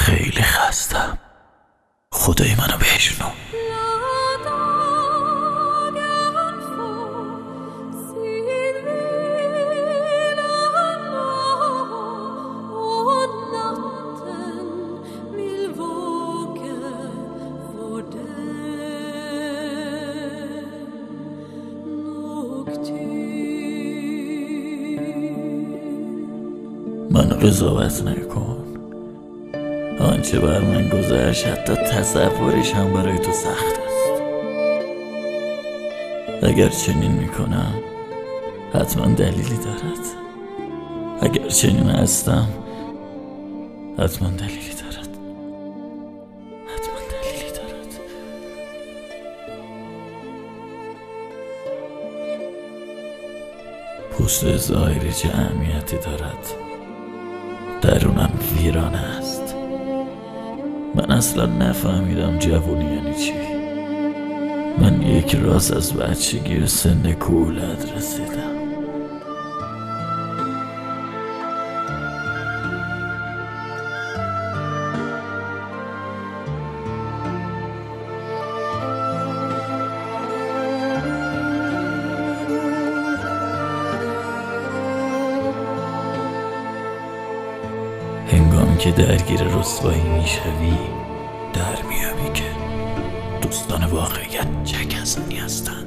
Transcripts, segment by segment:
خیلی خستم. خدای منو بشنو. منو قضاوت نکن. آنچه بر من گذشت حتی تصورش هم برای تو سخت است. اگر چنین میکنم حتما دلیلی دارد. اگر چنین هستم حتما دلیلی دارد. حتما دلیلی دارد. پوست ظاهری چه اهمیتی دارد؟ درونم ویرانه است. من اصلا نفهمیدم جوونی یعنی چی. من یک راز از بچگی و سن کولت رسیدم. هنگامی که درگیر رسوایی میشوی در میابی که دوستان واقعیت چه کسانی هستند.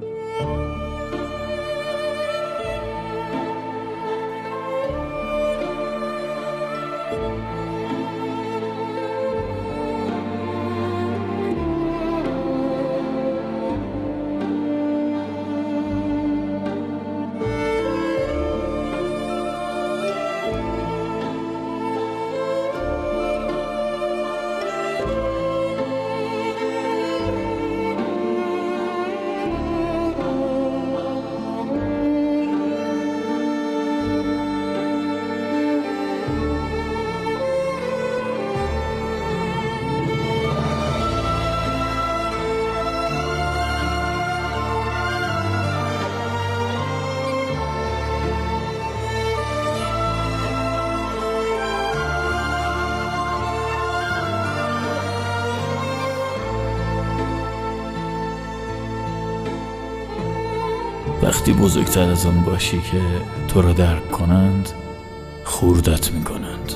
وقتی بزرگتر از آن باشی که تو را درک کنند خوردت میکنند.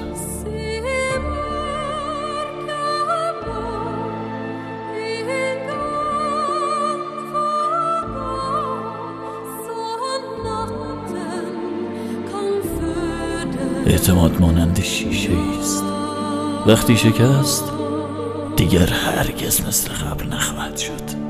اعتماد مانند شیشه است. وقتی شکست دیگر هرگز مثل قبل نخواهد شد.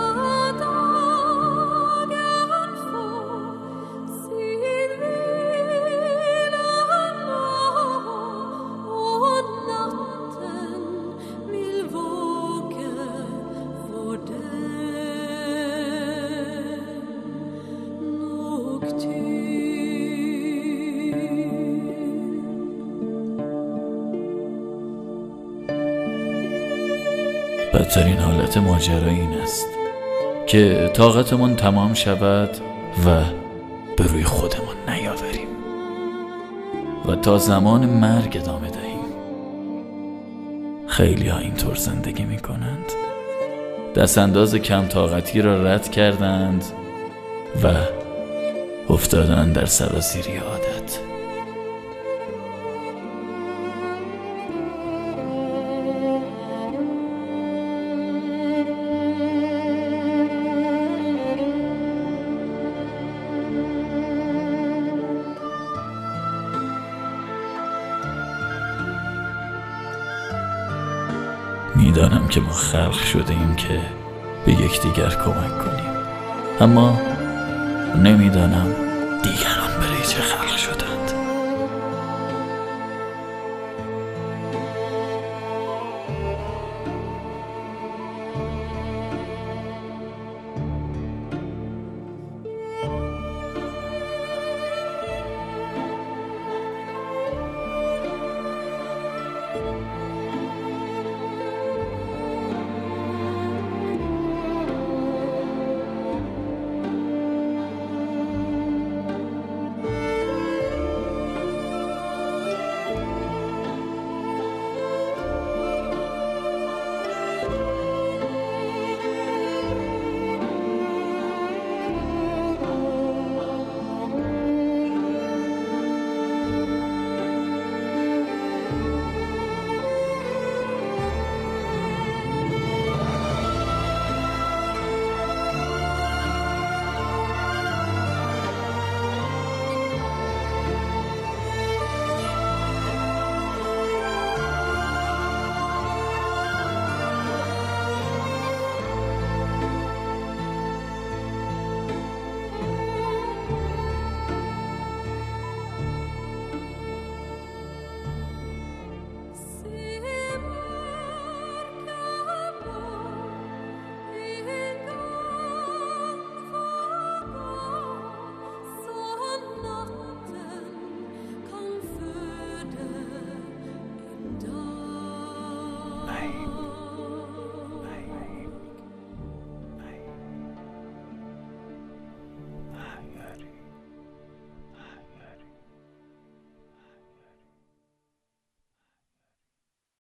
بدترین حالت ماجرا این است که طاقتمان تمام شود و به روی خودمان نیاوریم و تا زمان مرگ ادامه دهیم. خیلی ها اینطور زندگی می کنند. دست انداز کم طاقتی را رد کردند و افتادند در سراسیری عادت. میدانم که ما خلق شده ایم که به یکدیگر کمک کنیم، اما نمیدانم دیگران برای چه خلق شده.